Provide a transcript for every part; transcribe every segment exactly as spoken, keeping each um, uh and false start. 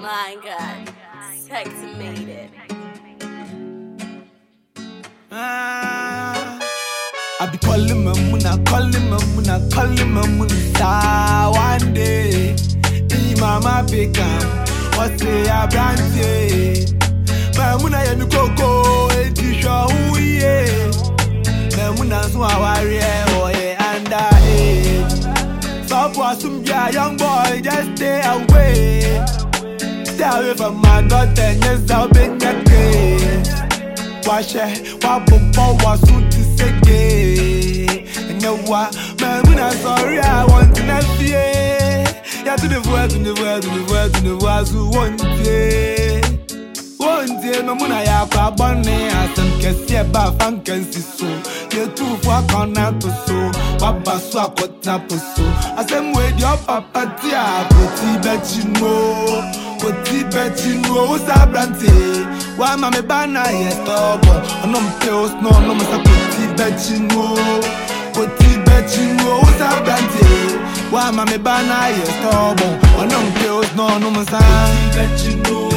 My God, sex made it. Ah, I be calling my muna, calling my muna, calling my muna. One day, e mama pick up, what say I branch? My muna ya nukoko, e tisha uye. My muna so aware, oh yeah, under age. So for some young boy, just stay away. Stay away from my daughter, yes, I'll be your case. Wash it, wabumbo wasu to say and you what, man, when I'm sorry, I want to not be. Yeah, to the world, to the world, to the world, to the world, who want it. One day, no muna ya pa bonne, asem kesi ba fan kensi so. You two for corner to so, waba so akota poso. Asem with your papa tia, poti betino, poti betino, usa brante. Why mama bana yes tobo, onom pills no no masa poti betino, poti betino, usa brante. Why mama bana yes tobo, onom pills no no masa betino.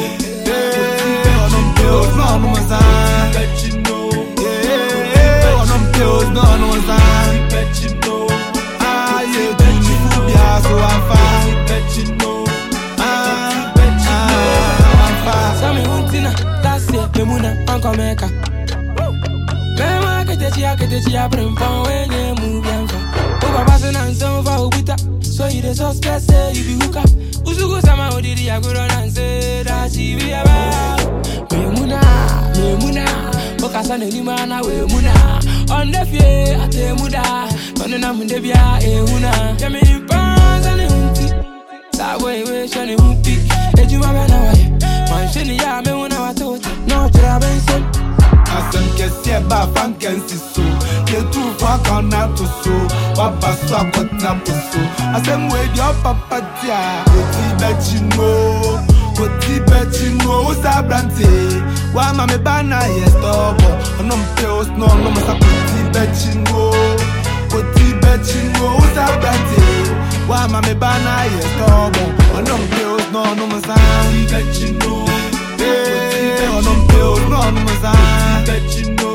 Pills, no, no, my son. Bet you know. Yeah, on them pills, no, no, my son. Bet you know. Ah, yeah, bet you know. Yeah, so I'm fine. Bet you know. Ah, bet you know. I'm fine. Sammy Huntina, last year, Memuna, Uncle Mecca. Mema, Katechi, Katechi, bring phone when you move young. Over passing and some for Ubita. So you the suspect say you be hookah. Usugo Sama, who did you go on and say that she be about? Memuna, Memuna, Bokasana Nimana, Memuna, on the fear at the Muda, Panam Debia, Ehuna, Yamin Pans and Hunti, Saway, where Shani Humpi, Edumana, Manshania, Memuna, no Trabenson. Asem kesi ba fan kensi so. You two for corner to so, waba so akota poso. Asem with your papa tia, poti betino. Poti betino, usa brante. Why mama bana yes tobo, onom pills no no masa poti betino. Poti betino, usa brante. Why mama bana yes tobo, onom pills no no masa betino. Hey, onom pills no no masa betino.